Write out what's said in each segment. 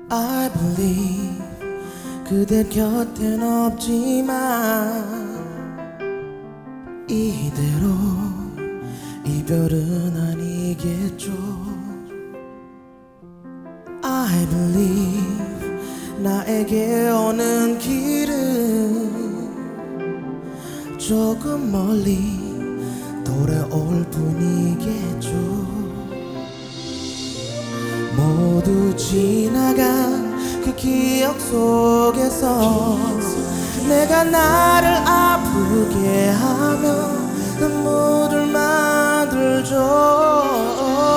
I believe 그대 곁엔 없지만 이대로 이별은 아니겠죠. I believe 나에게 오는 길은 조금 멀리 돌아올 뿐이겠죠. 모두 지나간 그 기억 속에서 내가 나를 아프게 하며 눈물을 만들죠.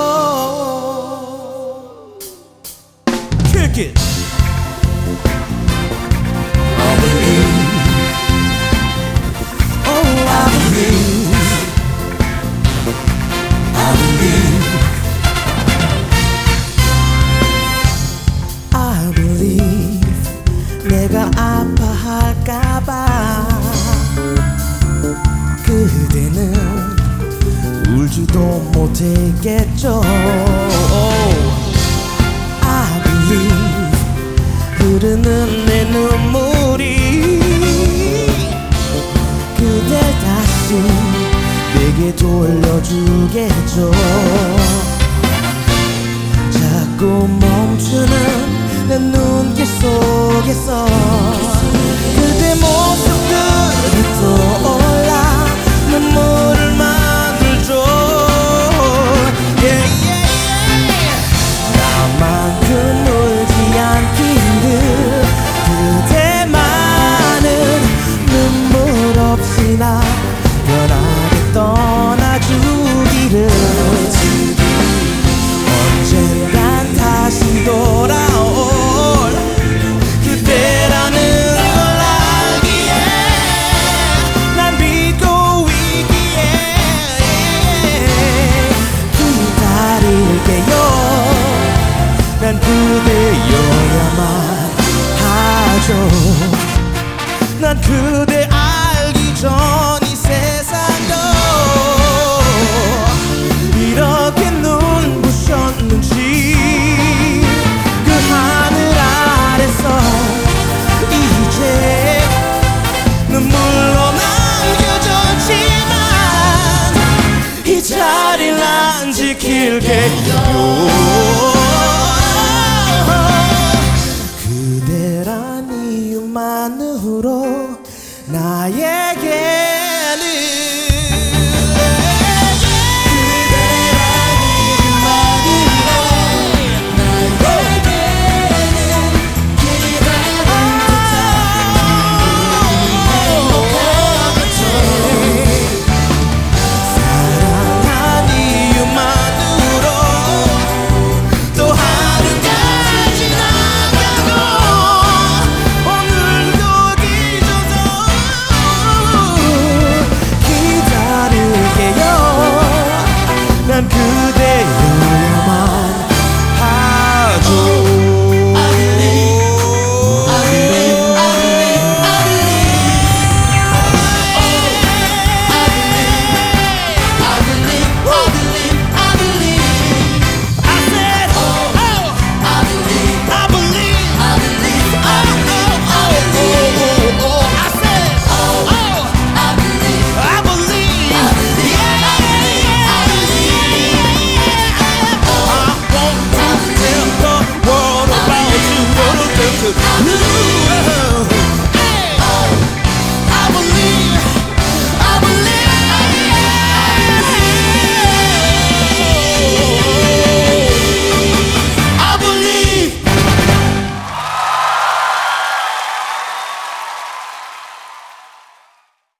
Kick it. I believe. Oh, I believe. I believe. I believe 내가 아파할까봐 그대는 울지도 못했겠죠. I believe 흐르는 내 눈물이 그댈 다시 내게 돌려주겠죠. 자꾸 멈추는 내 눈길 속에서 그대 모습들이 떠올라 눈물을 만들죠. yeah, yeah, yeah. 나만큼 울지 않기를 그대만은 눈물 없이 나 편하게 떠나주기를 언젠간 다시 돌아올 그대라는 걸 알기에 난 믿고 있기에 기다릴게요. 난 그대여야만 하죠. 난 그대 알기 전